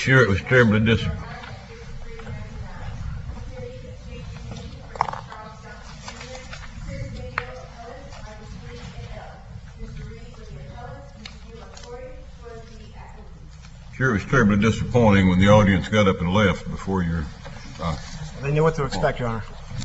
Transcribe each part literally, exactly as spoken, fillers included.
sure it was terribly disappointing? Sure, it was terribly disappointing when the audience got up and left before your. Uh, they knew what to expect, Your Honor.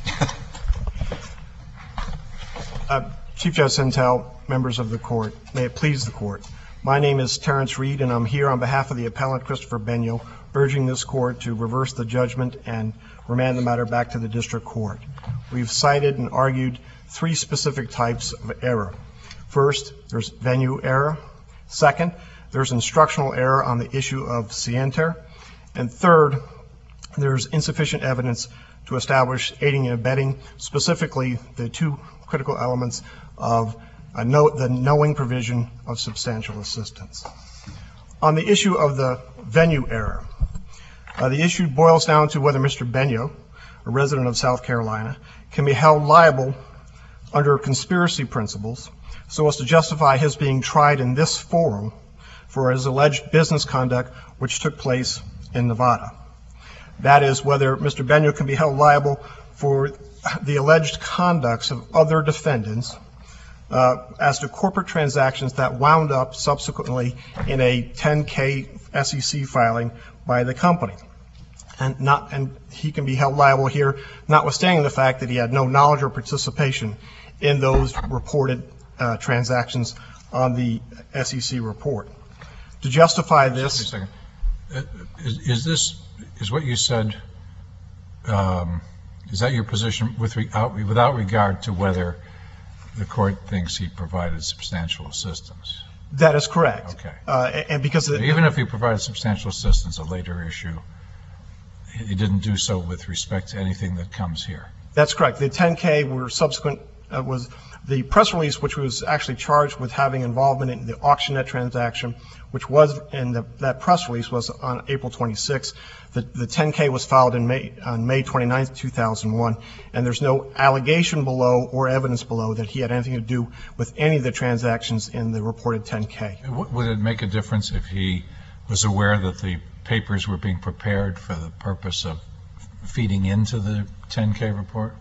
uh, Chief Judge Sentelle, members of the court, may it please the court. My name is Terrence Reed, and I'm here on behalf of the appellant Christopher Benyo, urging this court to reverse the judgment and remand the matter back to the district court. We've cited and argued three specific types of error. First, there's venue error. Second, there's instructional error on the issue of scienter. And third, there's insufficient evidence to establish aiding and abetting, specifically the two critical elements of a know, the knowing provision of substantial assistance. On the issue of the venue error, uh, the issue boils down to whether Mister Benyo, a resident of South Carolina, can be held liable under conspiracy principles so as to justify his being tried in this forum for his alleged business conduct which took place in Nevada. That is, whether Mister Benyo can be held liable for the alleged conducts of other defendants uh, as to corporate transactions that wound up subsequently in a ten K S E C filing by the company. And, not, and he can be held liable here, notwithstanding the fact that he had no knowledge or participation in those reported uh, transactions on the S E C report. To justify this, Just a second. Uh, is, is this is what you said? Um, is that your position with re, out, without regard to whether the court thinks he provided substantial assistance? That is correct. Okay. Uh, and because so even if he provided substantial assistance, a later issue, he didn't do so with respect to anything that comes here. That's correct. The ten K were subsequent. Uh, was the press release, which was actually charged with having involvement in the AuctionNet transaction, which was in the, that press release was on April twenty-sixth. The, the ten K was filed in May, on May twenty-ninth, two thousand one, and there's no allegation below or evidence below that he had anything to do with any of the transactions in the reported ten K. Would it make a difference if he was aware that the papers were being prepared for the purpose of feeding into the ten K report?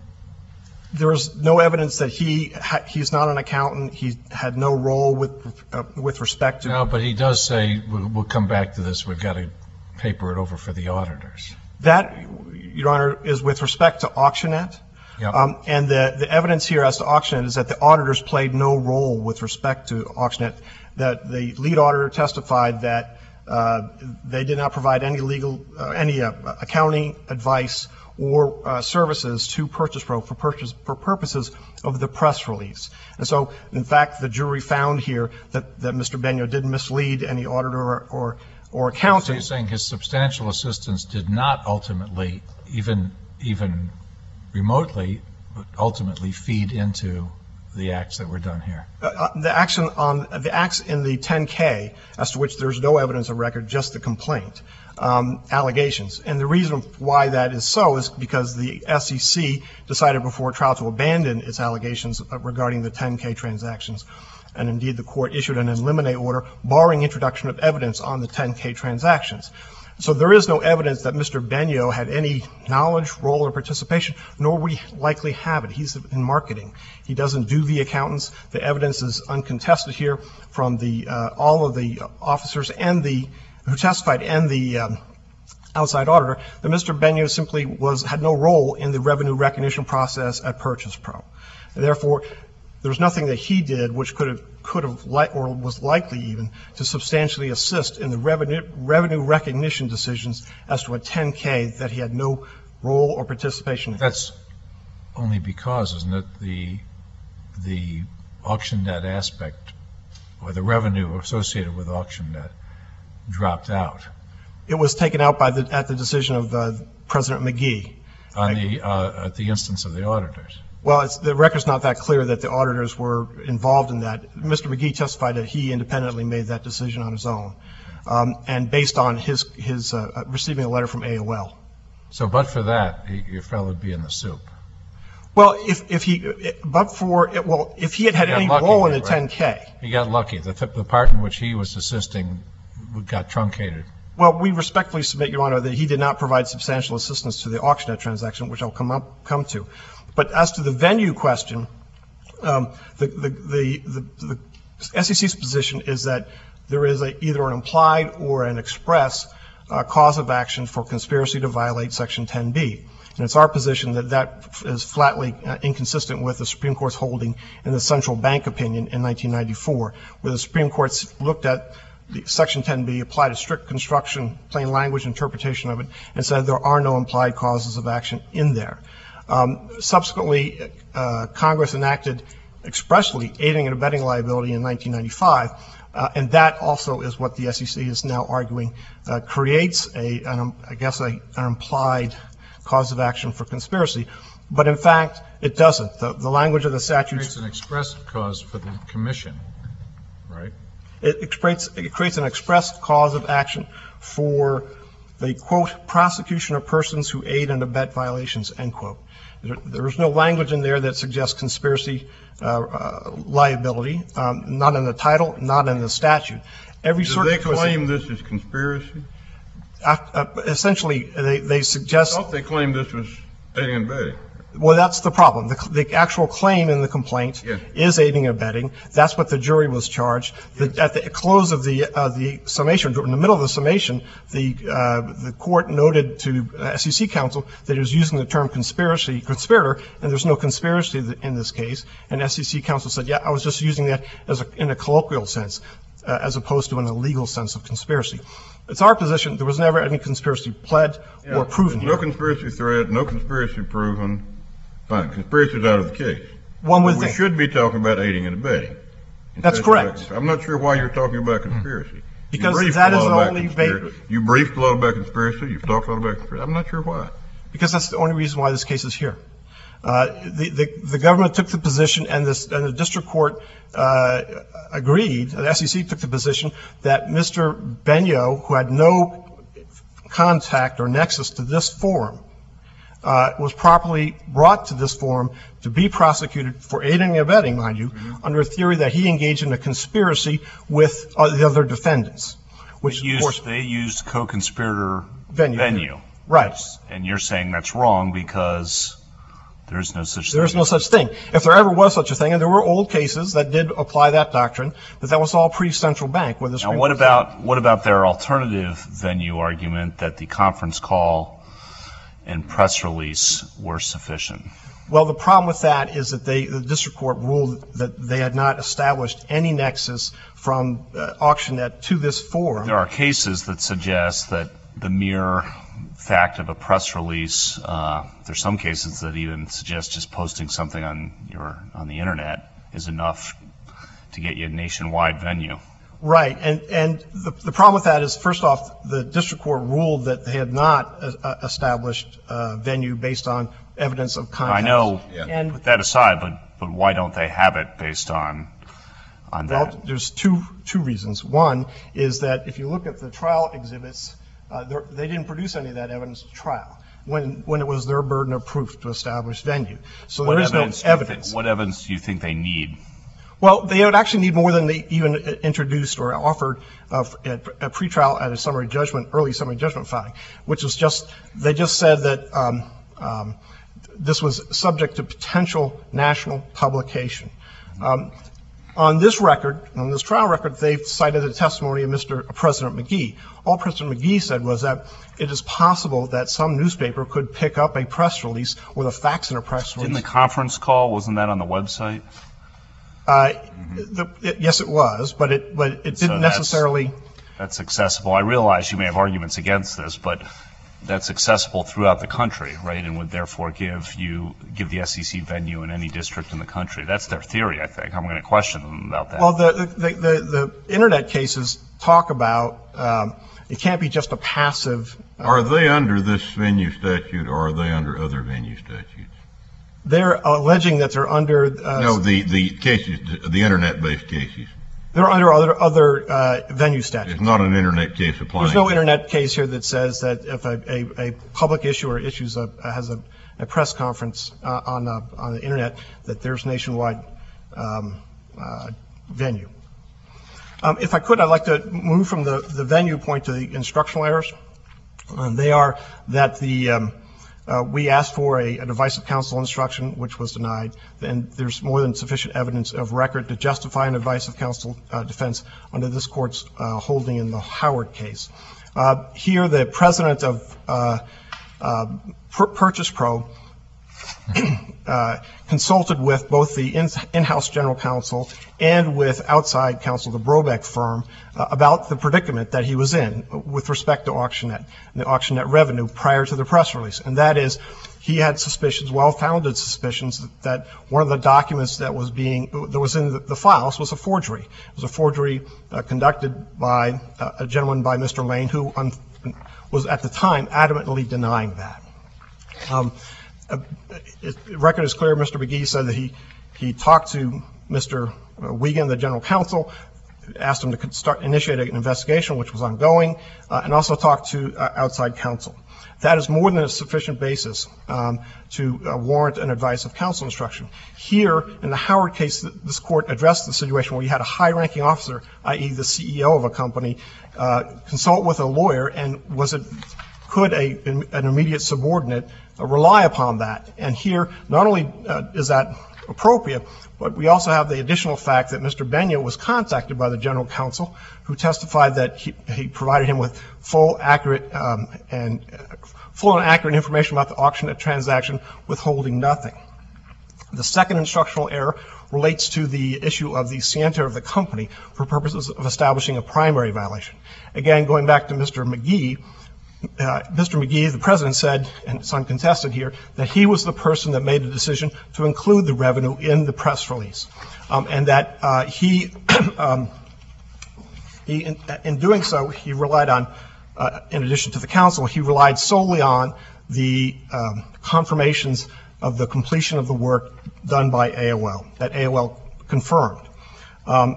There's no evidence that he ha he's not an accountant. He had no role with uh, with respect to. No, but he does say we'll, we'll come back to this. We've got to paper it over for the auditors. That, Your Honor, is with respect to AuctionNet. Yep. Um, and the, the evidence here as to AuctionNet is that the auditors played no role with respect to AuctionNet. That the lead auditor testified that uh, they did not provide any legal, uh, any uh, accounting advice or uh, services to Purchase Pro for, purchase, for purposes of the press release. And so, in fact, the jury found here that, that Mister Benyo did mislead any auditor or, or, or accountant. So you're saying his substantial assistance did not ultimately, even even remotely, but ultimately feed into the acts that were done here? Uh, the action on the acts in the ten K, as to which there's no evidence of record, just the complaint. Um, allegations. And the reason why that is so is because the S E C decided before trial to abandon its allegations regarding the ten K transactions. And indeed, the court issued an eliminate order barring introduction of evidence on the ten K transactions. So there is no evidence that Mister Benyo had any knowledge, role, or participation, nor would he likely have it. He's in marketing. He doesn't do the accountants. The evidence is uncontested here from the uh, all of the officers and the who testified and the um, outside auditor that Mister Benyo simply was had no role in the revenue recognition process at Purchase Pro. And therefore, there's nothing that he did which could have could have li or was likely even to substantially assist in the revenue revenue recognition decisions as to a ten K that he had no role or participation in. That's only because, isn't it, the the AuctionNet aspect or the revenue associated with AuctionNet dropped out. It was taken out by the at the decision of uh, President McGee. On the uh, at the instance of the auditors. Well, it's, the record's not that clear that the auditors were involved in that. Mister McGee testified that he independently made that decision on his own, um, and based on his his uh, receiving a letter from A O L. So, but for that, he, your fellow would be in the soup. Well, if if he, but for it, well, if he had had any role in the ten K, he got lucky. The the part in which he was assisting got truncated. Well, we respectfully submit, Your Honor, that he did not provide substantial assistance to the AuctionNet transaction, which I'll come up, come to. But as to the venue question, um, the, the, the, the, the S E C's position is that there is a, either an implied or an express uh, cause of action for conspiracy to violate Section ten B. And it's our position that that is flatly uh, inconsistent with the Supreme Court's holding in the Central Bank opinion in nineteen ninety-four, where the Supreme Court looked at the Section ten B, applied a strict construction, plain language interpretation of it, and said there are no implied causes of action in there. Um, subsequently, uh, Congress enacted expressly aiding and abetting liability in nineteen ninety-five, uh, and that also is what the S E C is now arguing uh, creates a, an, I guess, a, an implied cause of action for conspiracy. But in fact, it doesn't. The, the language of the statute. It's an express cause for the commission, right? It creates, it creates an express cause of action for the, quote, prosecution of persons who aid and abet violations, end quote. There, there's no language in there that suggests conspiracy uh, uh, liability, um, not in the title, not in the statute. Every Do circuit they claim this is conspiracy? Uh, uh, essentially, they, they suggest. I thought they claimed this was aiding and abetting. Well, that's the problem. The, the actual claim in the complaint yeah. is aiding and abetting. That's what the jury was charged. The, at the close of the uh, the summation, in the middle of the summation, the uh, the court noted to S E C counsel that it was using the term conspiracy, conspirator, and there's no conspiracy in this case. And S E C counsel said, "Yeah, I was just using that as a, in a colloquial sense, uh, as opposed to in a legal sense of conspiracy." It's our position there was never any conspiracy pled yeah. or proven here. No conspiracy threat, no conspiracy proven. Fine, conspiracy is out of the case. One would we think. should be talking about aiding and abetting. That's correct. About, I'm not sure why you're talking about conspiracy. Because that is the only ba- You briefed a lot about conspiracy. You've talked a lot about conspiracy. I'm not sure why. Because that's the only reason why this case is here. Uh, the, the, the government took the position, and, this, and the district court uh, agreed, the S E C took the position, that Mister Benyo, who had no contact or nexus to this forum, uh, was properly brought to this forum to be prosecuted for aiding and abetting, mind you, mm-hmm. under a theory that he engaged in a conspiracy with uh, the other defendants. Which, they used, of course, they used co-conspirator venue. venue. Right. And you're saying that's wrong because there's no such There's thing. no such thing. If there ever was such a thing, and there were old cases that did apply that doctrine, but that was all pre-Central Bank. Where the now, what about what about their alternative venue argument that the conference call and press release were sufficient? Well, the problem with that is that they, the district court ruled that they had not established any nexus from uh, AuctionNet to this forum. There are cases that suggest that the mere fact of a press release, uh, there's some cases that even suggest just posting something on your on the internet is enough to get you a nationwide venue. Right, and and the, the problem with that is, first off, the district court ruled that they had not uh, established uh, venue based on evidence of contact. I know, yeah. and put that aside, but but why don't they have it based on on that? Well, there's two two reasons. One is that if you look at the trial exhibits, uh, they didn't produce any of that evidence at trial when when it was their burden of proof to establish venue. So what there is evidence no evidence. Think, what evidence do you think they need? Well, they would actually need more than they even introduced or offered uh, at a pretrial at a summary judgment, early summary judgment filing, which was just, they just said that um, um, this was subject to potential national publication. Um, on this record, on this trial record, they've cited the testimony of Mister President McGee. All President McGee said was that it is possible that some newspaper could pick up a press release or the facts in a press release. Didn't the conference call, wasn't that on the website? Uh, the, it, yes, it was, but it but it didn't So that's- necessarily. That's accessible. I realize you may have arguments against this, but that's accessible throughout the country, right? And would therefore give you give the S E C venue in any district in the country. That's their theory, I think. I'm going to question them about that. Well, the the, the, the internet cases talk about um, it can't be just a passive. Uh, Are they under this venue statute, or are they under other venue statutes? They're alleging that they're under. Uh, No, the, the cases, the internet-based cases. They're under other other uh, venue statutes. It's not an internet case applying. There's no to- internet case here that says that if a, a, a public issuer issues a has a, a press conference uh, on a, on the internet that there's nationwide um, uh, venue. Um, If I could, I'd like to move from the the venue point to the instructional errors. Um, They are that the um, Uh, we asked for a, a advice of counsel instruction, which was denied, and there's more than sufficient evidence of record to justify an advice of counsel uh, defense under this court's uh, holding in the Howard case. Uh, here, the president of uh, uh, Pur- Purchase Pro uh, consulted with both the in- in-house general counsel and with outside counsel, the Brobeck firm, uh, about the predicament that he was in with respect to AuctionNet and the AuctionNet revenue prior to the press release. And that is, he had suspicions, well-founded suspicions, that, that one of the documents that was being, that was in the, the files was a forgery. It was a forgery uh, conducted by uh, a gentleman by Mister Lane, who un- was at the time adamantly denying that. Um, Uh, it, the record is clear. Mister McGee said that he, he talked to Mister Wiegand, the general counsel, asked him to start, initiate an investigation, which was ongoing, uh, and also talked to uh, outside counsel. That is more than a sufficient basis um, to uh, warrant an advice of counsel instruction. Here, in the Howard case, this court addressed the situation where you had a high-ranking officer, that is the C E O of a company, uh, consult with a lawyer, and was it, could a, an immediate subordinate rely upon that? And here, not only uh, is that appropriate, but we also have the additional fact that Mister Benyo was contacted by the general counsel, who testified that he, he provided him with full, accurate, um, and uh, full and accurate information about the AuctionNet transaction, withholding nothing. The second instructional error relates to the issue of the scienter of the company for purposes of establishing a primary violation. Again, going back to Mister McGee, Uh, Mister McGee, the president, said, and it's uncontested here, that he was the person that made the decision to include the revenue in the press release, um, and that uh, he, um, he in, in doing so, he relied on, uh, in addition to the counsel, he relied solely on the um, confirmations of the completion of the work done by A O L, that A O L confirmed. Um,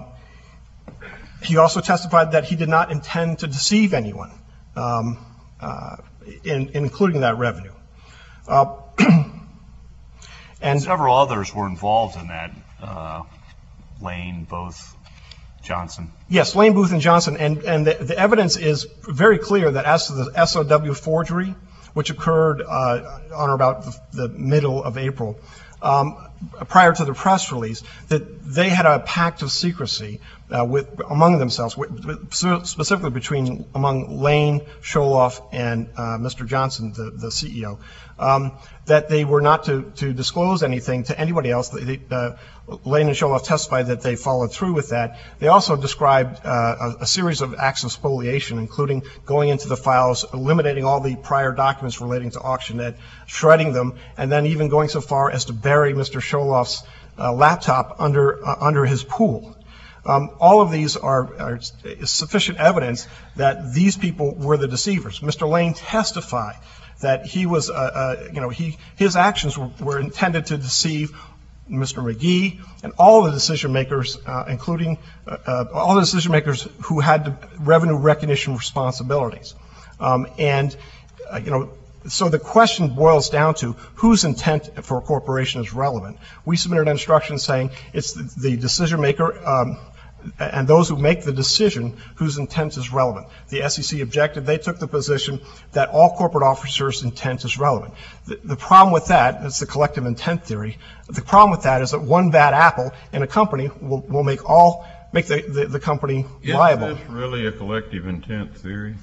he also testified that he did not intend to deceive anyone. Um, Uh, in, in including that revenue. Uh, and several others were involved in that, uh, Lane, Booth, Johnson. Yes, Lane, Booth, and Johnson. And, and the, the evidence is very clear that as to the S O W forgery, which occurred uh, on or about the, the middle of April, um, prior to the press release, that they had a pact of secrecy Uh, with among themselves, with, with, specifically between among Lane, Scholoff, and uh, Mister Johnson, the, the C E O, um, that they were not to, to disclose anything to anybody else. They, uh, Lane and Scholoff testified that they followed through with that. They also described uh, a, a series of acts of spoliation, including going into the files, eliminating all the prior documents relating to AuctionNet, shredding them, and then even going so far as to bury Mister Scholoff's uh, laptop under uh, under his pool. Um, all of these are, are sufficient evidence that these people were the deceivers. Mister Lane testified that he was, uh, uh, you know, he his actions were, were intended to deceive Mister McGee and all the decision makers, uh, including uh, uh, all the decision makers who had revenue recognition responsibilities. Um, and, uh, you know, so the question boils down to whose intent for a corporation is relevant. We submitted an instruction saying it's the, the decision maker um, and those who make the decision whose intent is relevant. The S E C objected. They took the position that all corporate officers' intent is relevant. The, the problem with that, it's the collective intent theory, the problem with that is that one bad apple in a company will, will make all, make the, the, the company liable. Is this really a collective intent theory?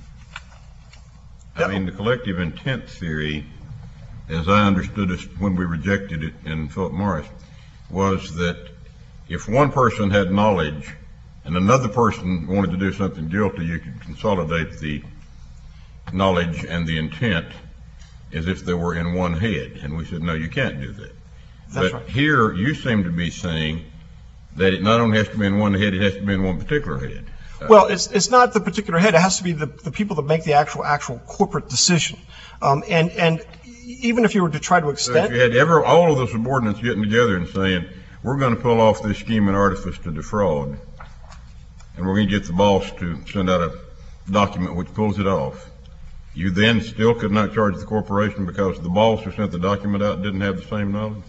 I mean, the collective intent theory, as I understood it when we rejected it in Philip Morris, was that if one person had knowledge and another person wanted to do something guilty, you could consolidate the knowledge and the intent as if they were in one head. And we said, no, you can't do that. That's but right. Here you seem to be saying that it not only has to be in one head, it has to be in one particular head. Well, it's it's not the particular head. It has to be the, the people that make the actual actual corporate decision. Um, and and even if you were to try to extend, so if you had ever all of the subordinates getting together and saying, we're going to pull off this scheme and artifice to defraud, and we're going to get the boss to send out a document which pulls it off, you then still could not charge the corporation because the boss who sent the document out didn't have the same knowledge?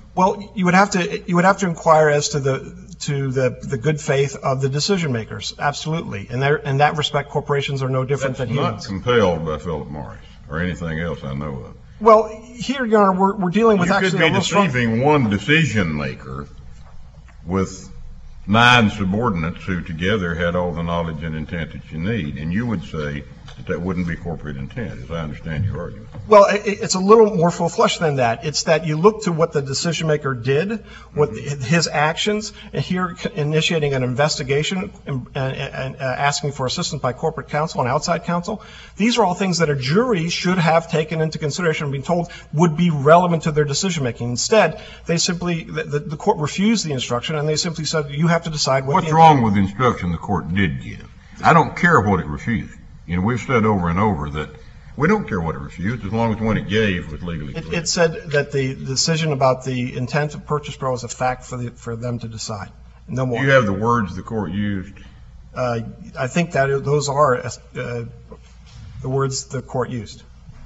Well, you would have to you would have to inquire as to the to the the good faith of the decision makers. Absolutely, and there in that respect, corporations are no different That's than not humans. compelled by Philip Morris or anything else I know of. Well, here, Your Honor, we're we're dealing with You could actually be a real strong. deceiving one decision maker with nine subordinates who together had all the knowledge and intent that you need, and you would say that that wouldn't be corporate intent, as I understand your argument. Well, it, it's a little more full-fledged than that. It's that you look to what the decision maker did, what the, his actions, and here initiating an investigation and, and, and uh, asking for assistance by corporate counsel and outside counsel. These are all things that a jury should have taken into consideration and been told would be relevant to their decision making. Instead, they simply the, the, the court refused the instruction and they simply said you have to decide what. What's the wrong with the instruction the court did give? I don't care what it refused. You know, we've said over and over that we don't care what it refused as long as what it gave was legally It, clear. it said that the decision about the intent of purchase pro is a fact for the for them to decide. No more. Do you have the words the court used? Uh, I think that those are uh, the words the court used.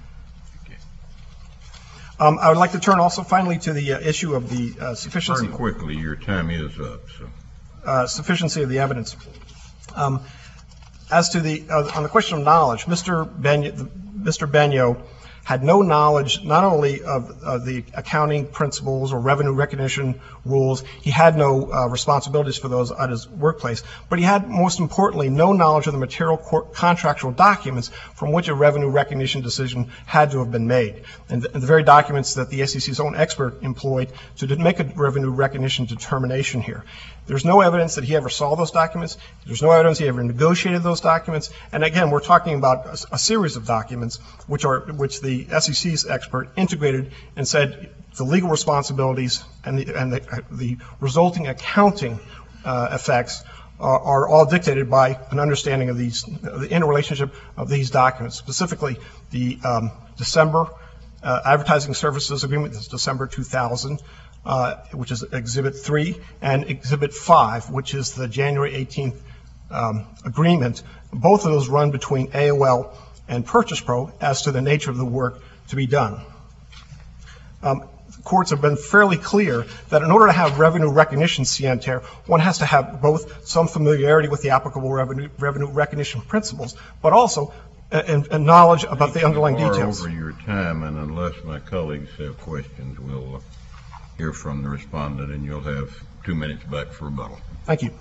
Um, I would like to turn also finally to the uh, issue of the uh, sufficiency. Turn quickly, your time is up. So. Uh, sufficiency of the evidence. Um, as to the uh, on the question of knowledge, Mister Benyo, Mister Benyo had no knowledge not only of, of the accounting principles or revenue recognition rules, he had no uh, responsibilities for those at his workplace, but he had, most importantly, no knowledge of the material court contractual documents from which a revenue recognition decision had to have been made. And the, and the very documents that the S E C's own expert employed to make a revenue recognition determination here. There's no evidence that he ever saw those documents. There's no evidence he ever negotiated those documents. And again, we're talking about a, a series of documents which are which the S E C's expert integrated and said the legal responsibilities and the and the, the resulting accounting uh, effects are, are all dictated by an understanding of these the interrelationship of these documents, specifically the um, December uh, advertising services agreement. This is December two thousand. Uh, which is Exhibit three, and Exhibit five, which is the January eighteenth um, agreement. Both of those run between A O L and Purchase Pro as to the nature of the work to be done. Um, courts have been fairly clear that in order to have revenue recognition scienter, one has to have both some familiarity with the applicable revenue, revenue recognition principles, but also a, a knowledge about the underlying You are details. over your time, and unless my colleagues have questions, we'll uh, hear from the respondent, and you'll have two minutes back for rebuttal. Thank you.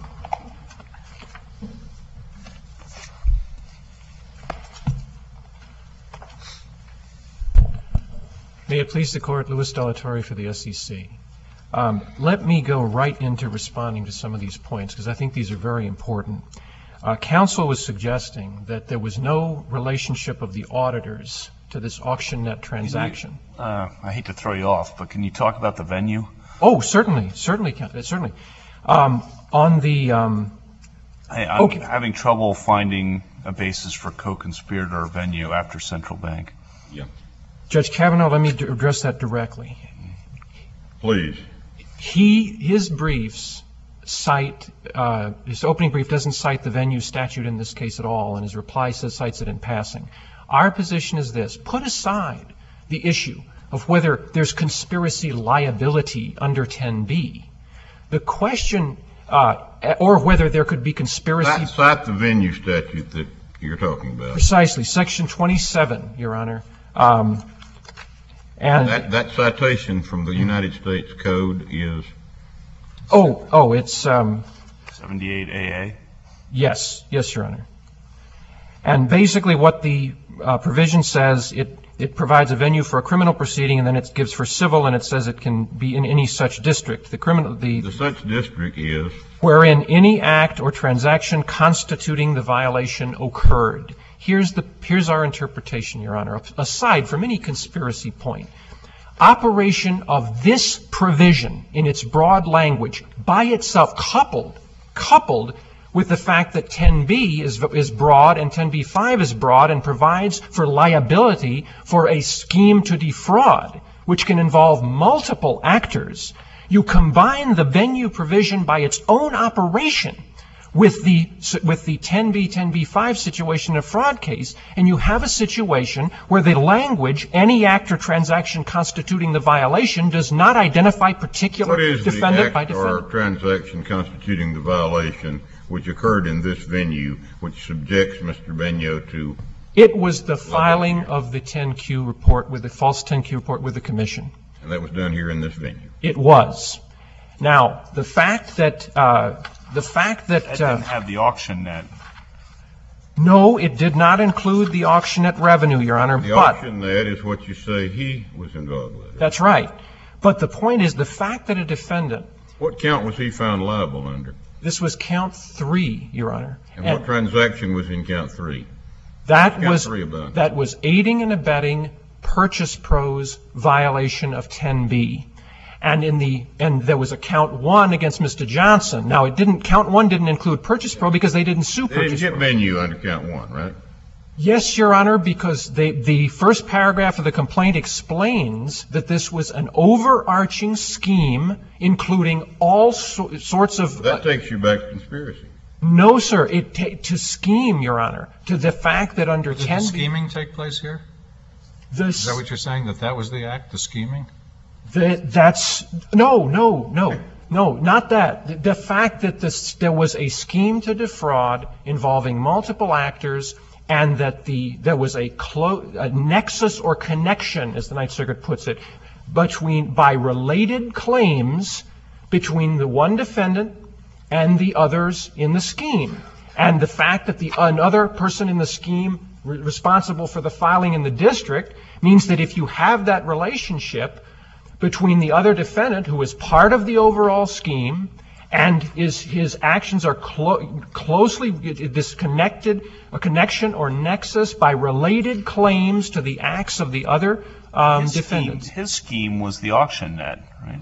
May it please the Court, Louis Delatorre for the S E C. Um, let me go right into responding to some of these points, because I think these are very important. Uh, counsel was suggesting that there was no relationship of the auditors to this AuctionNet transaction. Uh, I hate to throw you off, but can you talk about the venue? Oh, certainly, certainly, certainly. Um, on the um, I, I'm Okay. having trouble finding a basis for co-conspirator venue after Central Bank. Yeah. Judge Kavanaugh, let me d- address that directly. Please. He, his briefs cite, uh, his opening brief doesn't cite the venue statute in this case at all, and his reply says cites it in passing. Our position is this: put aside the issue of whether there's conspiracy liability under ten B. The question, uh, or whether there could be conspiracy. Cite, cite the venue statute that you're talking about. Precisely, Section twenty-seven, Your Honor. Um, and That, that citation from the United States Code is, oh, oh, it's um, seventy-eight A A. yes, yes, Your Honor. And basically, what the uh, provision says, it it provides a venue for a criminal proceeding, and then it gives for civil, and it says it can be in any such district. The criminal, the the such district is, wherein any act or transaction constituting the violation occurred. Here's the here's our interpretation, Your Honor. Aside from any conspiracy point, operation of this provision in its broad language by itself, coupled coupled with the fact that ten B is is broad and ten B five is broad and provides for liability for a scheme to defraud, which can involve multiple actors. You combine the venue provision by its own operation with the with the ten B, ten B five situation in a fraud case, and you have a situation where the language, any act or transaction constituting the violation, does not identify particular What is the defendant by act or defendant. transaction constituting the violation which occurred in this venue, which subjects Mister Benio to? It was the filing of the ten Q report with the false ten Q report with the commission. And that was done here in this venue. It was. Now, the fact that uh, the fact that That uh, didn't have the auction net. no, it did not include the auction at revenue, Your Honor. The but auction that is what you say he was involved with. that's right. But the point is the fact that a defendant. What count was he found liable under? This was count three, Your Honor. And what transaction was in count three? That count was three about? that was aiding and abetting Purchase Pro's violation of ten B. And in the and there was a count one against Mister Johnson. Now it didn't count one didn't include Purchase Pro because they didn't sue They didn't Purchase get Pro. venue under count one, right? Yes, Your Honor, because they, the first paragraph of the complaint explains that this was an overarching scheme including all so, sorts of. That uh, takes you back to conspiracy. no, sir. It ta- to scheme, Your Honor, to the fact that under Did ten the B. scheming take place here? This, Is that what you're saying, that that was the act, the scheming? That, that's, no, no, no, no, not that. The, the fact that this, there was a scheme to defraud involving multiple actors and that the, there was a, clo- a nexus or connection, as the Ninth Circuit puts it, between, by related claims between the one defendant and the others in the scheme. And the fact that the another person in the scheme re- responsible for the filing in the district means that if you have that relationship between the other defendant who is part of the overall scheme and is, his actions are clo- closely disconnected, a connection or nexus by related claims to the acts of the other um, His scheme, defendants. his scheme was the auction net, right?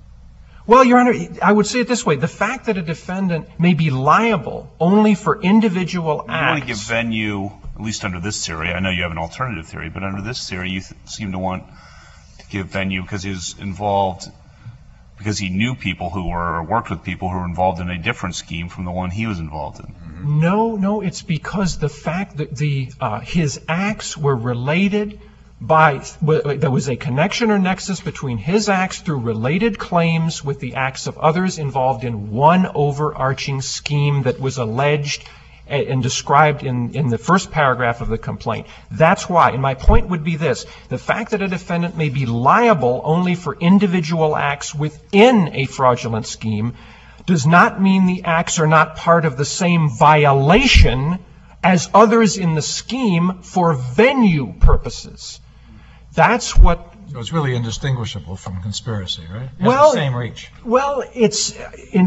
Well, Your Honor, I would say it this way. The fact that a defendant may be liable only for individual You want to acts. give venue, at least under this theory, I know you have an alternative theory, but under this theory, you th- seem to want to give venue because he was involved, because he knew people who were, or worked with people who were involved in a different scheme from the one he was involved in. No, no, it's because the fact that the uh, his acts were related by, w- there was a connection or nexus between his acts through related claims with the acts of others involved in one overarching scheme that was alleged a- and described in, in the first paragraph of the complaint. That's why, and my point would be this, the fact that a defendant may be liable only for individual acts within a fraudulent scheme does not mean the acts are not part of the same violation as others in the scheme for venue purposes. That's what, So it's really indistinguishable from conspiracy, right? It has Well- the same reach. well, it's, in,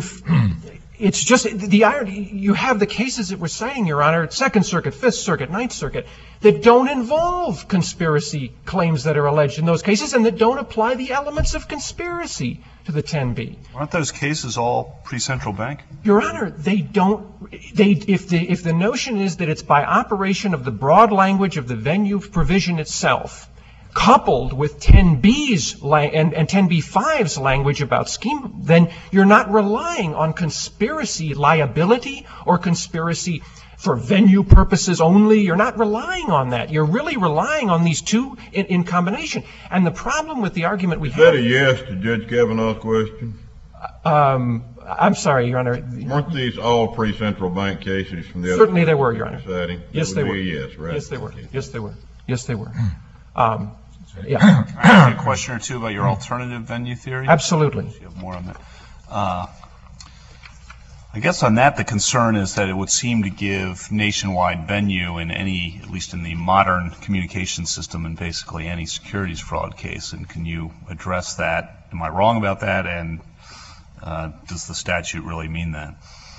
it's just, the irony, you have the cases that we're citing, Your Honor, Second Circuit, Fifth Circuit, Ninth Circuit, that don't involve conspiracy claims that are alleged in those cases and that don't apply the elements of conspiracy to the ten B. Aren't those cases all pre-central bank? Your Honor, they don't, they, if the, if the notion is that it's by operation of the broad language of the venue provision itself, coupled with ten B's la- and, and ten B five's language about scheme, then you're not relying on conspiracy liability or conspiracy for venue purposes only. You're not relying on that. You're really relying on these two in, in combination. And the problem with the argument we Is that a have, yes to Judge Kavanaugh's question? um, I'm sorry, Your Honor. Weren't these all pre-central bank cases from the other? Certainly they were, Your Honor. deciding? Yes, That they would were. be a yes, right? Yes, they were. Okay. Yes, they were. Yes, they were. Um, yeah, Can I ask you a question or two about your alternative venue theory? absolutely. You have more on that. Uh, I guess on that, the concern is that it would seem to give nationwide venue in any, at least in the modern communication system, in basically any securities fraud case. And can you address that? Am I wrong about that? And uh, does the statute really mean that?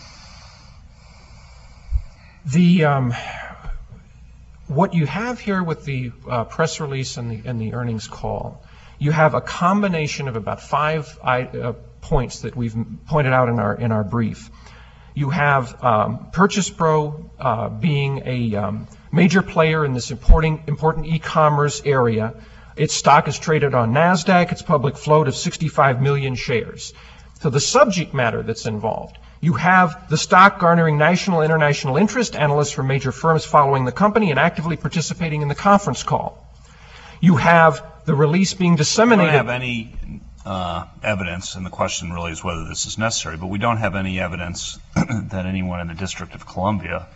The um, what you have here with the uh, press release and the and the earnings call, you have a combination of about five I, uh, points that we've pointed out in our in our brief. You have um, Purchase Pro uh, being a um, major player in this important important e-commerce area. Its stock is traded on NASDAQ. Its public float of sixty-five million shares. So the subject matter that's involved You have the stock garnering national and international interest, analysts from major firms following the company and actively participating in the conference call. You have the release being We disseminated. don't have any uh, evidence, and the question really is whether this is necessary, but we don't have any evidence that anyone in the District of Columbia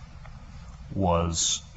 was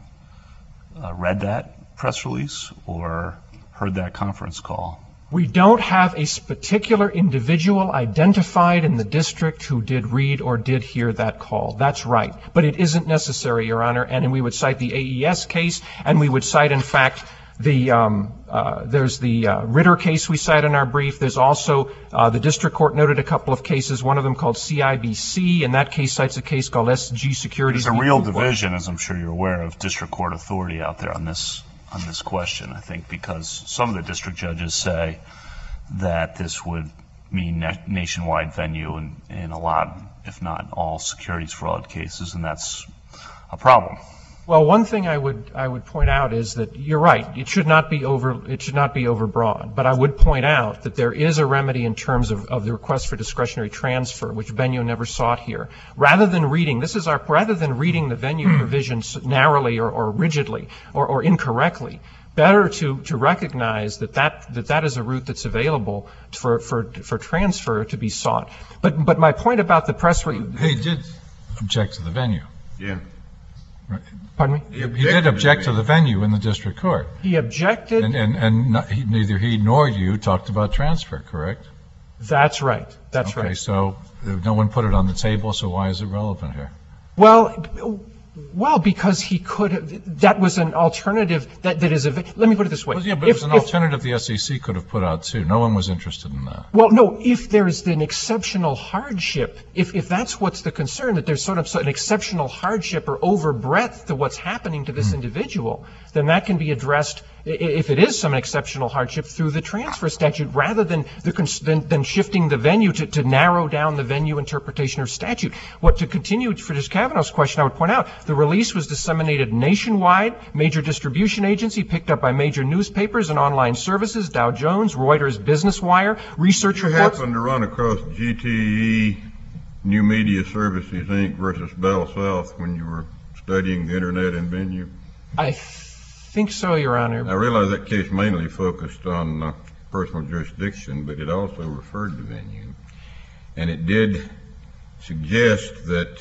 uh, read that press release or heard that conference call. We don't have a particular individual identified in the district who did read or did hear that call. That's right. But it isn't necessary, Your Honor, and we would cite the A E S case, and we would cite, in fact, the um, uh, there's the uh, Ritter case we cite in our brief. There's also uh, the district court noted a couple of cases, one of them called C I B C, and that case cites a case called S G Securities. There's a real division, as I'm sure you're aware, of district court authority out there on this on this question, I think, because some of the district judges say that this would mean na- nationwide venue in, in a lot, if not all, securities fraud cases, and that's a problem. Well, one thing I would I would point out is that you're right. It should not be over it should not be overbroad. But I would point out that there is a remedy in terms of, of the request for discretionary transfer, which Benio never sought here. Rather than reading this is our rather than reading the venue provisions narrowly or, or rigidly or, or incorrectly, better to, to recognize that that, that that is a route that's available for, for for transfer to be sought. But but my point about the press release. He did object to the venue. Yeah. Pardon me? He he did object to the venue in the district court. He objected. And, and, and not, he, neither he nor you talked about transfer, correct? That's right. That's Okay, right. so uh, no one put it on the table, so why is it relevant here? Well, well, because he could have, that was an alternative that, that is, a, let me put it this way. Well, yeah, but If- it's an if- alternative the S E C could have put out too. No one was interested in that. Well, no, if there's an exceptional hardship, if, if that's what's the concern, that there's sort of an exceptional hardship or overbreadth to what's happening to this individual, then that can be addressed, i- if it is some exceptional hardship, through the transfer statute, rather than the cons- than, than shifting the venue to, to narrow down the venue interpretation or statute. What to continue for Justice Kavanaugh's question, I would point out, the release was disseminated nationwide, major distribution agency, picked up by major newspapers and online services, Dow Jones, Reuters, Business Wire, research You reports. happened to run across G T E New Media Services, Incorporated versus Bell South when you were studying the Internet and venue? I think so, Your Honor. I realize that case mainly focused on uh, personal jurisdiction, but it also referred to venue. And it did suggest that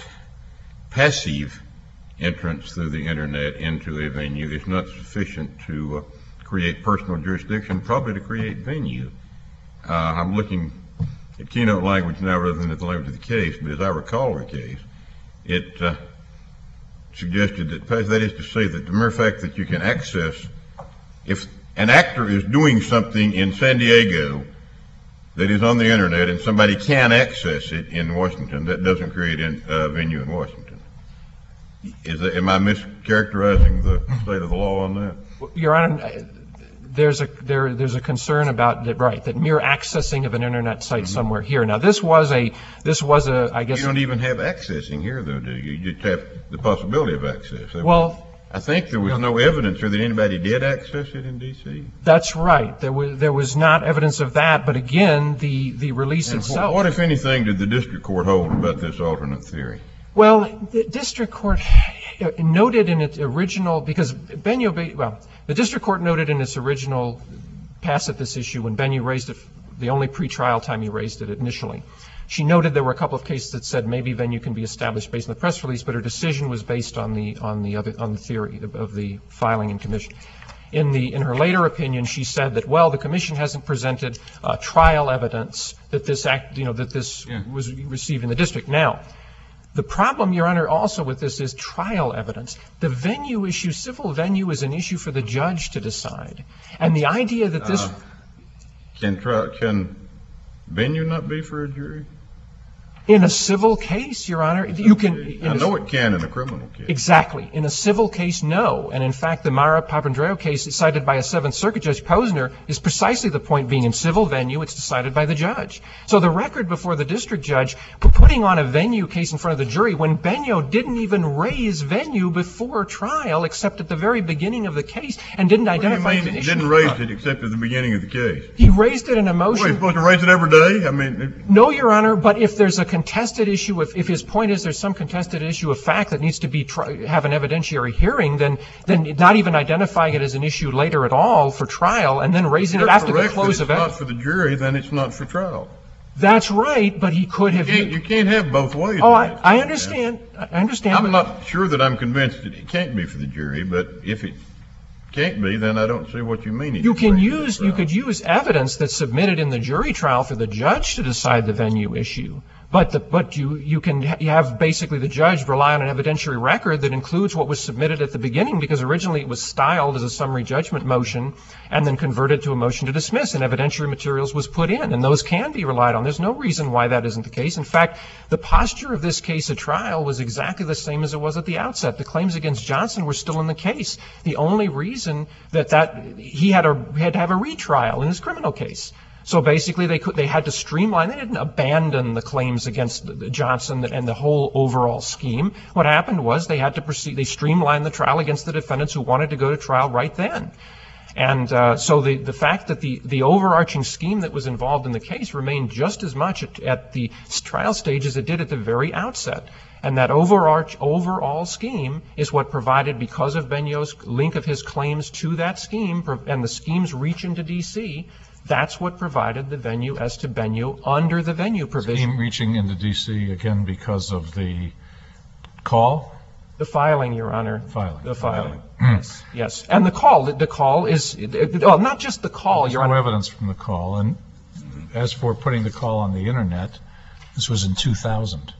passive entrance through the Internet into a venue is not sufficient to uh, create personal jurisdiction, probably to create venue. Uh, I'm looking at keynote language now rather than at the language of the case, but as I recall the case, it uh, suggested that, that is to say that the mere fact that you can access, if an actor is doing something in San Diego that is on the Internet and somebody can access it in Washington, that doesn't create a uh, venue in Washington. Is that, am I mischaracterizing the state of the law on that? Your Honor, there's a there there's a concern about that, right? That mere accessing of an internet site Mm-hmm. somewhere here. Now, this was a this was a I guess. You don't even have accessing here, though, do you? You just have the possibility of access. There Well, was, I think there was no evidence here that anybody did access it in D C. that's right. There was there was not evidence of that, but again, the the release And itself. wh- what, if anything, did the district court hold about this alternate theory? Well, the district court noted in its original, because Benio, ba- well, the district court noted in its original pass at this issue when Benio raised it, the only pretrial time he raised it initially. She noted there were a couple of cases that said maybe venue can be established based on the press release, but her decision was based on the on the other on the theory of, of the filing and commission. In the in her later opinion, she said that, well, the commission hasn't presented uh, trial evidence that this act, you know, that this Yeah. was received in the district. Now, the problem, Your Honor, also with this is trial evidence. The venue issue, civil venue, is an issue for the judge to decide. And the idea that this, Uh, Can try, can venue not be for a jury? in a civil case, Your Honor, you can. in I a- know it can in a criminal case. Exactly. In a civil case, no. And in fact, the Mara Papandreou case cited by a Seventh Circuit Judge Posner is precisely the point being in civil venue, it's decided by the judge. So the record before the district judge, p- putting on a venue case in front of the jury when Benio didn't even raise venue before trial except at the very beginning of the case and didn't What do you identify mean an it issue. didn't raise it except at the beginning of the case? He raised it in a What, are you motion. supposed to raise it every day? I mean, it- No, Your Honor, but if there's a contested issue, if, if his point is there's some contested issue of fact that needs to be tri- have an evidentiary hearing, then then not even identifying it as an issue later at all for trial, and then raising it after the close of it. If evidence. it's not for the jury, then it's not for trial. That's right, but he could have. You can't, you can't have both ways. Oh, I, I understand. I understand. I'm but- not sure that I'm convinced that it can't be for the jury, but if it can't be, then I don't see what you mean. You can use, you could use evidence that's submitted in the jury trial for the judge to decide the venue issue. But the, but you, you can ha- you have basically the judge rely on an evidentiary record that includes what was submitted at the beginning, because originally it was styled as a summary judgment motion and then converted to a motion to dismiss, and evidentiary materials was put in, and those can be relied on. There's no reason why that isn't the case. In fact, the posture of this case at trial was exactly the same as it was at the outset. The claims against Johnson were still in the case. The only reason that that he had a had to have a retrial in his criminal case. So basically, they could, they had to streamline. They didn't abandon the claims against the, the Johnson and the whole overall scheme. What happened was they had to proceed. They streamlined the trial against the defendants who wanted to go to trial right then. And uh, so the, the fact that the, the overarching scheme that was involved in the case remained just as much at, at the trial stage as it did at the very outset. And that overarch, overall scheme is what provided, because of Benio's link of his claims to that scheme and the scheme's reach into D C, that's what provided the venue as to Benio under the venue provision. Scheme reaching into D C again because of the call? The filing, Your Honor. Filing. The filing. Yes. Yes. And the call, the, the call is, well, not just the call, There's Your no Honor. evidence from the call. And as for putting the call on the internet, this was in two thousand,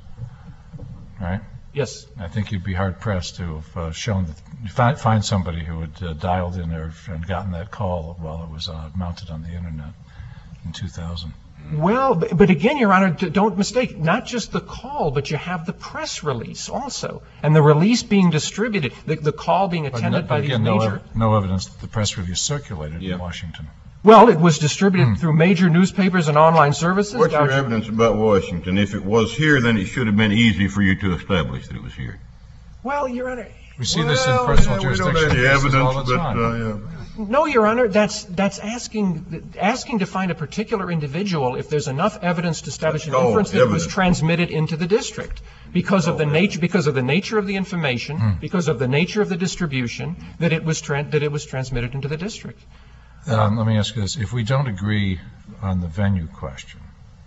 right? Yes. I think you'd be hard pressed to have uh, shown that, find, find somebody who had uh, dialed in there and gotten that call while it was uh, mounted on the internet in two thousand. Well, but, but again, Your Honor, d- don't mistake, not just the call, but you have the press release also. And the release being distributed, the, the call being But attended no- by but these again, no, major... ev- no evidence that the press release circulated Yeah. in Washington. Well, it was distributed through major newspapers and online services. What's your Dow- evidence about Washington? If it was here, then it should have been easy for you to establish that it was here. Well, Your Honor, We see this in Well, personal yeah, we don't jurisdiction have any cases all evidence, the but, time. uh, yeah. no, Your Honor, that's that's asking asking to find a particular individual if there's enough evidence to establish an That's called inference that it was evidence. transmitted into the district because of the nature because of the nature of the information, because of the nature of the distribution, that it was tran- that it was transmitted into the district. Um, let me ask you this. If we don't agree on the venue question,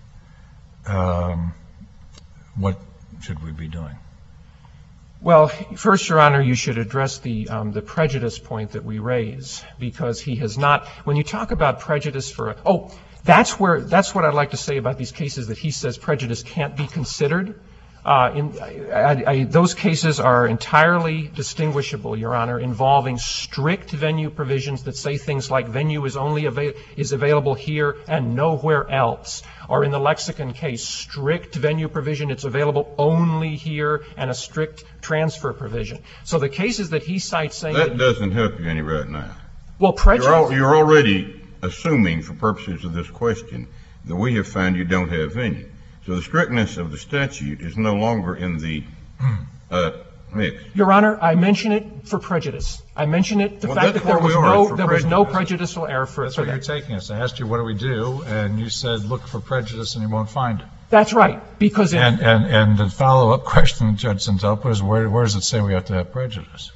um, what should we be doing? Well, first, Your Honor, you should address the um, the prejudice point that we raise, because he has not. When you talk about prejudice for a, oh, that's where that's what I'd like to say about these cases that he says prejudice can't be considered. Uh, in, I, I, those cases are entirely distinguishable, Your Honor, involving strict venue provisions that say things like venue is only ava- is available here and nowhere else. Or in the Lexicon case, strict venue provision, it's available only here, and a strict transfer provision. So the cases that he cites saying That that, doesn't help you any right now. well, You're, al- prejudice, you're already assuming, for purposes of this question, that we have found you don't have venue. So the strictness of the statute is no longer in the uh, mix. Your Honor, I mention it for prejudice. I mention it, the Well, fact that's that there where we was are, no, for there was no prejudice. prejudicial error for, That's for what you're that. taking us. I asked you, what do we do? And you said, look for prejudice, and you won't find it. That's right, because it, And, and, and the follow-up question, Judge Santel, was where, where does it say we have to have prejudice?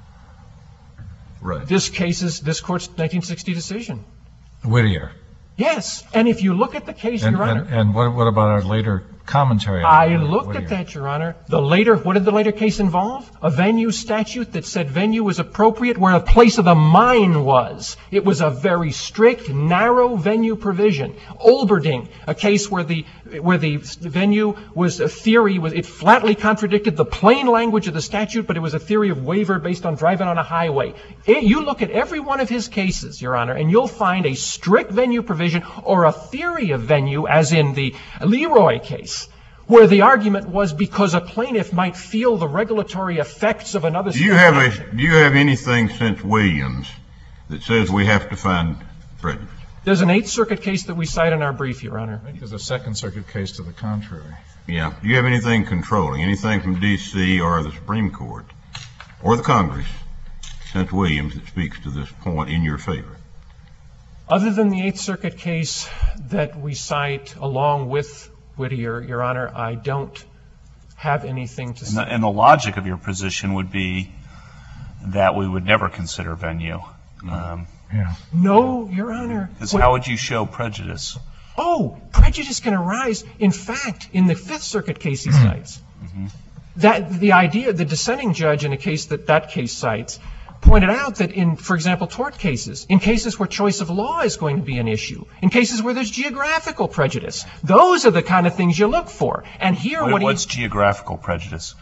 Right. this case is this court's nineteen sixty decision. Whittier. Yes, and if you look at the case, And, Your Honor, and, and what, what about our later commentary? on I Whit- looked Whittier? at that, Your Honor. The later, what did the later case involve? A venue statute that said venue was appropriate where the place of the mine was. It was a very strict, narrow venue provision. Olberding, a case where the where the venue was a theory, was it flatly contradicted the plain language of the statute, but it was a theory of waiver based on driving on a highway. It, you look at every one of his cases, Your Honor, and you'll find a strict venue provision or a theory of venue, as in the Leroy case, where the argument was because a plaintiff might feel the regulatory effects of another Do you state have action. a, do you have anything since Williams that says we have to find prejudice? There's an Eighth Circuit case that we cite in our brief, Your Honor. I think there's a Second Circuit case to the contrary. Yeah. Do you have anything controlling, anything from D C or the Supreme Court or the Congress since Williams that speaks to this point in your favor? Other than the Eighth Circuit case that we cite along with Whittier, Your Honor, I don't have anything to And the, say. and the logic of your position would be that we would never consider venue. Um, Yeah. No, Your Honor. Because What- how would you show prejudice? Oh, prejudice can arise. In fact, in the Fifth Circuit case he cites, that the idea, the dissenting judge in a case that that case cites, pointed out that in, for example, tort cases, in cases where choice of law is going to be an issue, in cases where there's geographical prejudice, those are the kind of things you look for. And here, What, what, what's he, geographical prejudice?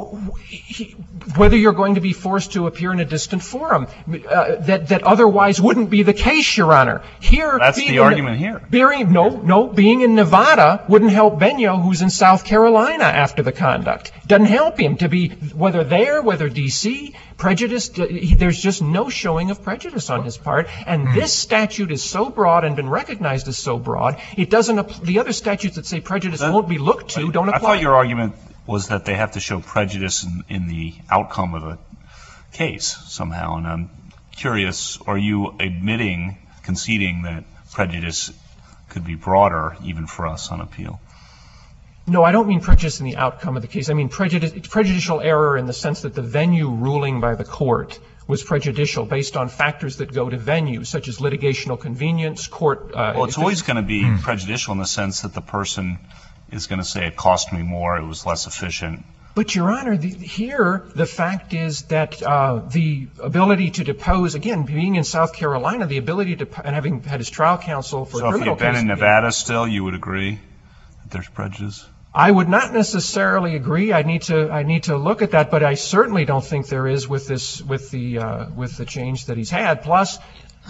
he, whether you're going to be forced to appear in a distant forum, uh, that that otherwise wouldn't be the case, Your Honor. Here, That's being the in argument here. Being, no, no, being in Nevada wouldn't help Benio, who's in South Carolina after the conduct. Doesn't help him to be, whether there, whether D C, prejudice, there's just no showing of prejudice on his part. And this statute is so broad and been recognized as so broad, it doesn't, the other statutes that say prejudice That- won't be looked to don't I apply. thought your argument was that they have to show prejudice in, in the outcome of a case somehow. And I'm curious, are you admitting, conceding that prejudice could be broader even for us on appeal? No, I don't mean prejudice in the outcome of the case. I mean prejudice, prejudicial error in the sense that the venue ruling by the court was prejudicial based on factors that go to venue, such as litigational convenience, court. Uh, Well, it's always going to be prejudicial in the sense that the person is going to say it cost me more, it was less efficient. But, Your Honor, the, here the fact is that uh, the ability to depose, again, being in South Carolina, the ability to, and having had his trial counsel for So if criminal you'd been case- in Nevada still, you would agree that there's prejudice? I would not necessarily agree. I need to I need to look at that, but I certainly don't think there is with this with the uh, with the change that he's had. Plus,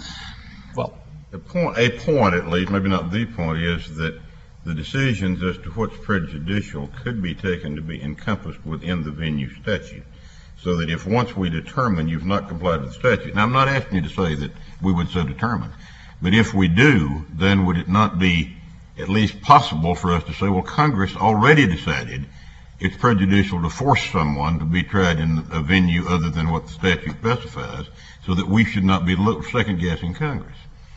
well, A point, a point at least, maybe not the point, is that the decisions as to what's prejudicial could be taken to be encompassed within the venue statute. So that if once we determine you've not complied with the statute, and I'm not asking you to say that we would so determine, but if we do, then would it not be at least possible for us to say, well, Congress already decided it's prejudicial to force someone to be tried in a venue other than what the statute specifies, so that we should not be second-guessing Congress?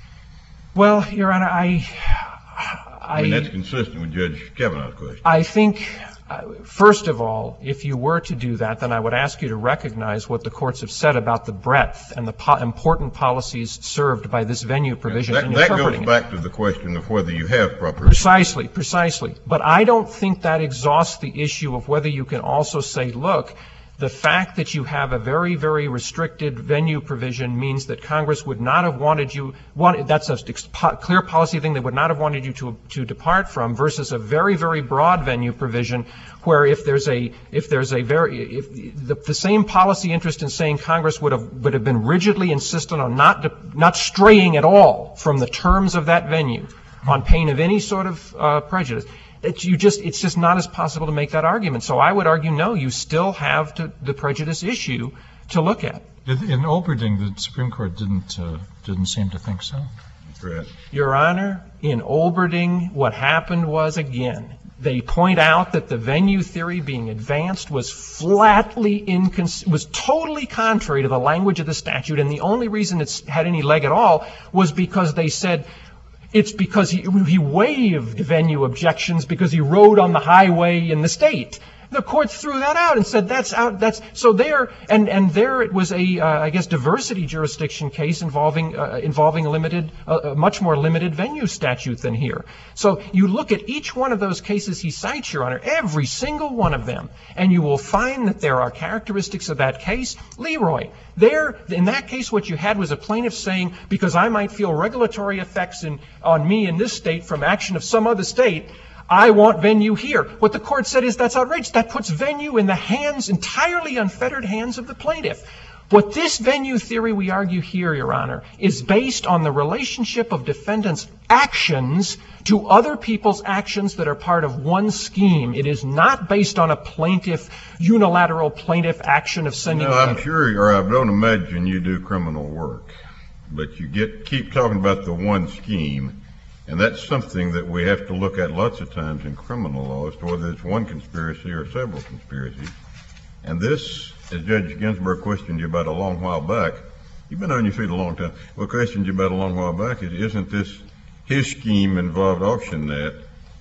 well, Your Honor, I I mean, that's I consistent with Judge Kavanaugh's question. I think. Uh, first of all, if you were to do that, then I would ask you to recognize what the courts have said about the breadth and the po- important policies served by this venue provision That, in that interpreting goes it. back to the question of whether you have proper. Precisely, precisely. But I don't think that exhausts the issue of whether you can also say, look, the fact that you have a very, very restricted venue provision means that Congress would not have wanted you, wanted, that's a po- clear policy thing they would not have wanted you to, to depart from, versus a very, very broad venue provision where if there's a, if there's a very, if the, the same policy interest in saying Congress would have, would have been rigidly insistent on not, de, not straying at all from the terms of that venue on pain of any sort of uh, prejudice. That you just, it's just not as possible to make that argument. So I would argue, no, you still have to, the prejudice issue to look at. In in Olberding, the Supreme Court didn't uh, didn't seem to think so. Correct. Your Honor, in Olberding, what happened was, again, they point out that the venue theory being advanced was flatly incons- was totally contrary to the language of the statute, and the only reason it's had any leg at all was because they said it's because he, he waived venue objections because he rode on the highway in the state. The court threw that out and said that's out. That's so there, and and there it was a uh, I guess diversity jurisdiction case involving uh, involving a limited, uh, a much more limited venue statute than here. So you look at each one of those cases he cites, Your Honor, every single one of them, and you will find that there are characteristics of that case. Leroy, there in that case, what you had was a plaintiff saying, because I might feel regulatory effects in on me in this state from action of some other state, I want venue here. What the court said is that's outrageous. That puts venue in the hands, entirely unfettered hands of the plaintiff. What this venue theory we argue here, Your Honor, is based on the relationship of defendants' actions to other people's actions that are part of one scheme. It is not based on a plaintiff, unilateral plaintiff action of sending. No, I'm sure, or I don't imagine you do criminal work, but you get keep talking about the one scheme. And that's something that we have to look at lots of times in criminal law as to whether it's one conspiracy or several conspiracies. And this, as Judge Ginsburg questioned you about a long while back, you've been on your feet a long time, well, questioned you about a long while back, is isn't this, his scheme involved AuctionNet,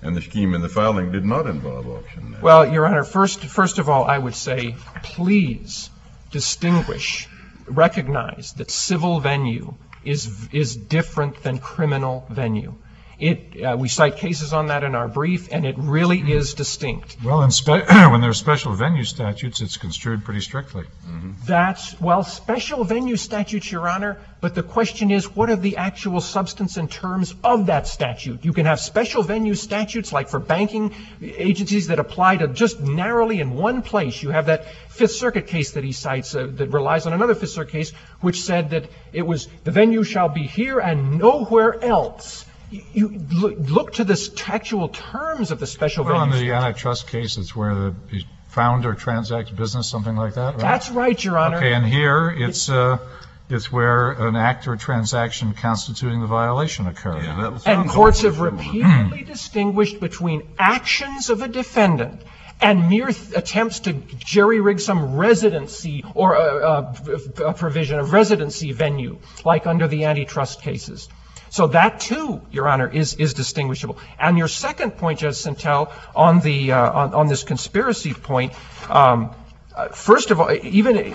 and the scheme in the filing did not involve auction. Well, Your Honor, first, first of all, I would say, please distinguish, recognize that civil venue is, is different than criminal venue. It, uh, we cite cases on that in our brief, and it really is distinct. Well, in spe- when there's special venue statutes, it's construed pretty strictly. Mm-hmm. That's, well, special venue statutes, Your Honor, but the question is, what are the actual substance and terms of that statute? You can have special venue statutes, like for banking agencies, that apply to just narrowly in one place. You have that Fifth Circuit case that he cites uh, that relies on another Fifth Circuit case, which said that it was, the venue shall be here and nowhere else. You look, look to the actual terms of the special Well, in venue. the antitrust case, it's where the founder transacts business, something like that, right? That's right, Your Honor. Okay, and here it's uh, it's where an act or transaction constituting the violation occurred. Yeah, that And sounds courts have awfully similar. repeatedly distinguished between actions of a defendant and mere th- attempts to jerry-rig some residency or a, a, a provision of residency venue, like under the antitrust cases. So that, too, Your Honor, is, is distinguishable. And your second point, Judge Santel, on the uh, on, on this conspiracy point, um, uh, first of all, even uh,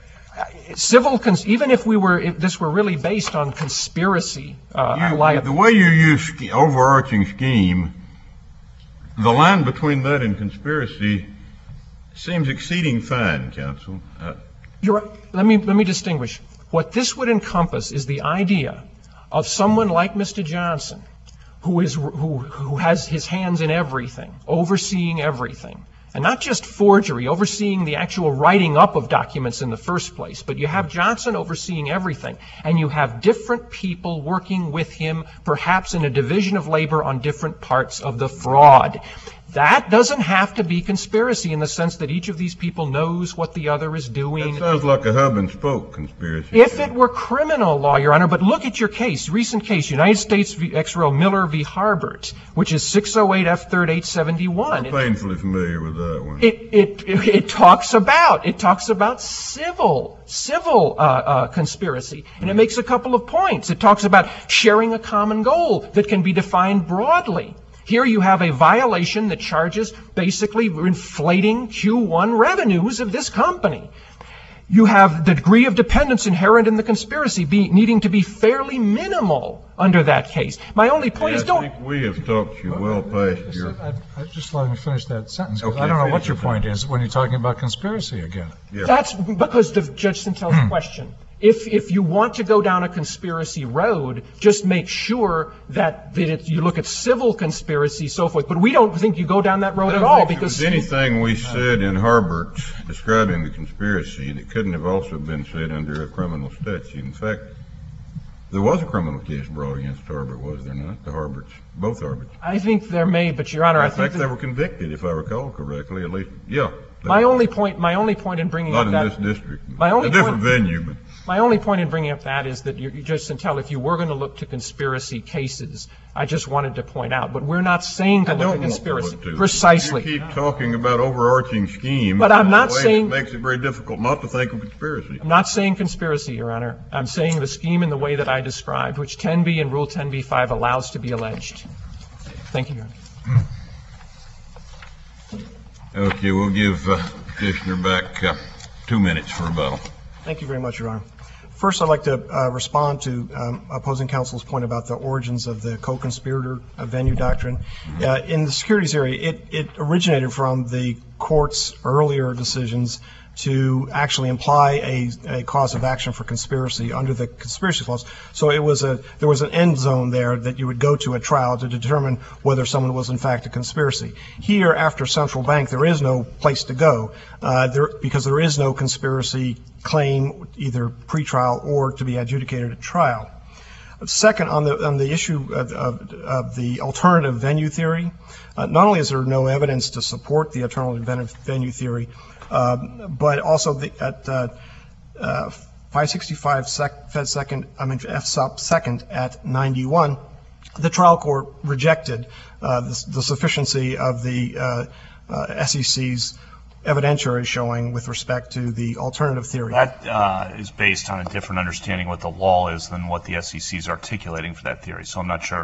civil, cons- even if we were, if this were really based on conspiracy uh, You- liability. the way you use sch- overarching scheme, the line between that and conspiracy seems exceeding fine, counsel. Uh, You're, let me let me distinguish. What this would encompass is the idea of someone like Mister Johnson, who is who who has his hands in everything, overseeing everything, and not just forgery, overseeing the actual writing up of documents in the first place, but you have Johnson overseeing everything, and you have different people working with him, perhaps in a division of labor on different parts of the fraud. That doesn't have to be conspiracy in the sense that each of these people knows what the other is doing. That sounds like a hub and spoke conspiracy. If it were criminal law, Your Honor, but look at your case, recent case, United States v. Ex Rel. Miller v. Harbert, which is six oh eight F third eight seventy-one. I'm painfully familiar with that one. It, it, it, it talks about, it talks about civil, civil uh, uh, conspiracy, and it makes a couple of points. It talks about sharing a common goal that can be defined broadly. Here you have a violation that charges basically inflating Q one revenues of this company. You have the degree of dependence inherent in the conspiracy be, needing to be fairly minimal under that case. My only point Yeah, is I don't... think we have talked you well past your... I, I, just let me finish that sentence, because Okay, I don't know what finish your it point is when you're talking about conspiracy again. Yeah. That's because of Judge Santel's question. If if you want to go down a conspiracy road, just make sure that, that it, you look at civil conspiracy, so forth. But we don't think you go down that road I at don't all think because there was anything we said in Harbert describing the conspiracy that couldn't have also been said under a criminal statute. In fact, there was a criminal case brought against Harbert, was there not? The Harberts, both Harberts. I think there may, but Your Honor, I In think fact, they that were convicted, if I recall correctly, at least. Yeah. they my were. only point, my only point in bringing Not up in that, this district. My only a different point- venue, but my only point in bringing up that is that you, Judge Santel, if you were going to look to conspiracy cases, I just wanted to point out, but we're not saying to I look don't at want to conspiracy. look to. Precisely. You keep talking about overarching scheme. But I'm not in a way saying- that makes it very difficult not to think of conspiracy. I'm not saying conspiracy, Your Honor. I'm saying the scheme in the way that I described, which ten B and Rule ten B five allows to be alleged. Thank you, Your Honor. Okay, we'll give uh, Petitioner back uh, two minutes for rebuttal. Thank you very much, Your Honor. First, I'd like to uh, respond to um, opposing counsel's point about the origins of the co-conspirator uh, venue doctrine. Uh, in the securities area, it, it originated from the court's earlier decisions to actually imply a, a cause of action for conspiracy under the conspiracy clause. So it was a there was an end zone there that you would go to a trial to determine whether someone was in fact a conspiracy. Here, after Central Bank, there is no place to go uh, there, because there is no conspiracy claim either pretrial or to be adjudicated at trial. Second, on the on the issue of, of, of the alternative venue theory, uh, not only is there no evidence to support the alternative venue theory, um, but also the, at uh, uh, five sixty-five sec, Fed second, I mean F sub second at ninety-one, the trial court rejected uh, the, the sufficiency of the uh, uh, S E C's evidentiary showing with respect to the alternative theory. That uh, is based on a different understanding what the law is than what the S E C is articulating for that theory, so I'm not sure.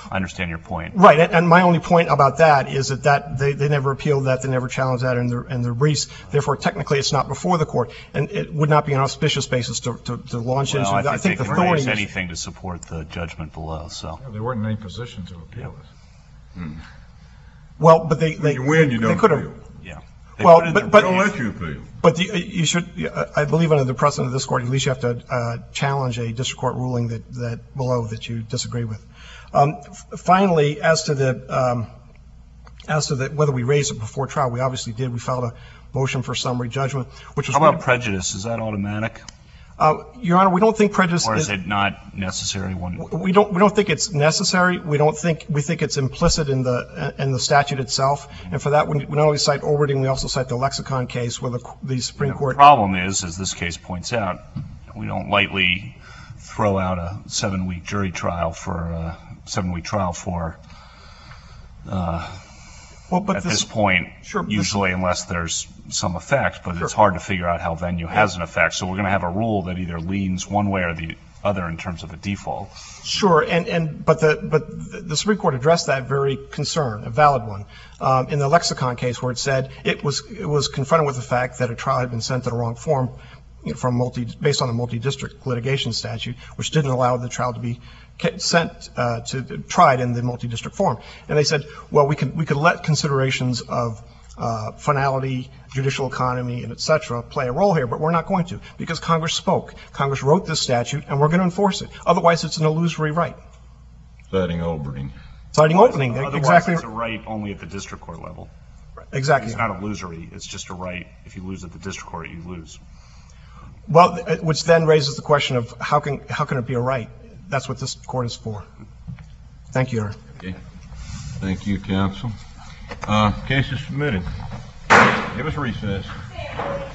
I understand your point. Right, and, and my only point about that is that, that they, they never appealed that, they never challenged that in their, in their briefs. Therefore, technically, it's not before the court, and it would not be an auspicious basis to, to, to launch Well, into. I think they the can thorny raise is- anything to support the judgment below, so. They weren't in any position to appeal it. Well, but they, they. When you win, you they don't could have- appeal. Yeah. They Well, put in but- their but- They don't brief. let you appeal. But the, you should, I believe under the precedent of this court, at least you have to uh, challenge a district court ruling that, that below that you disagree with. Um, f- Finally, as to the, um, as to the, whether we raised it before trial, we obviously did. We filed a motion for summary judgment, which was. How about prejudice? Is that automatic? Uh, Your Honor, we don't think prejudice Or is. is it not necessary when, We don't, we don't think it's necessary. We don't think, we think it's implicit in the, in the statute itself. And for that, we we not only cite Overding, we also cite the Lexicon case where the, the Supreme the Court. problem is, as this case points out, we don't lightly throw out a seven-week jury trial for, uh, seven-week trial for, uh, Well, but at this point, Sure, but this- usually unless there's some effect, but it's hard to figure out how venue has an effect. So we're going to have a rule that either leans one way or the other in terms of a default. Sure, and, and, but the, but the Supreme Court addressed that very concern, a valid one, um, in the Lexicon case where it said it was, it was confronted with the fact that a trial had been sent to the wrong form, you know, from multi, based on a multi-district litigation statute, which didn't allow the trial to be ca- sent, uh, to, tried in the multi-district form. And they said, well, we could, we could let considerations of, uh, finality, judicial economy, and et cetera, play a role here, but we're not going to, because Congress spoke. Congress wrote this statute, and we're going to enforce it. Otherwise, it's an illusory right. Citing Alberding. Citing opening, Otherwise, exactly, it's a right only at the district court level. exactly. It's not illusory. It's just a right. If you lose at the district court, you lose. Well, th- which then raises the question of how can, how can it be a right? That's what this court is for. Thank you, Your Honor. Okay. Thank you, counsel. Uh, case is submitted. Give us a recess.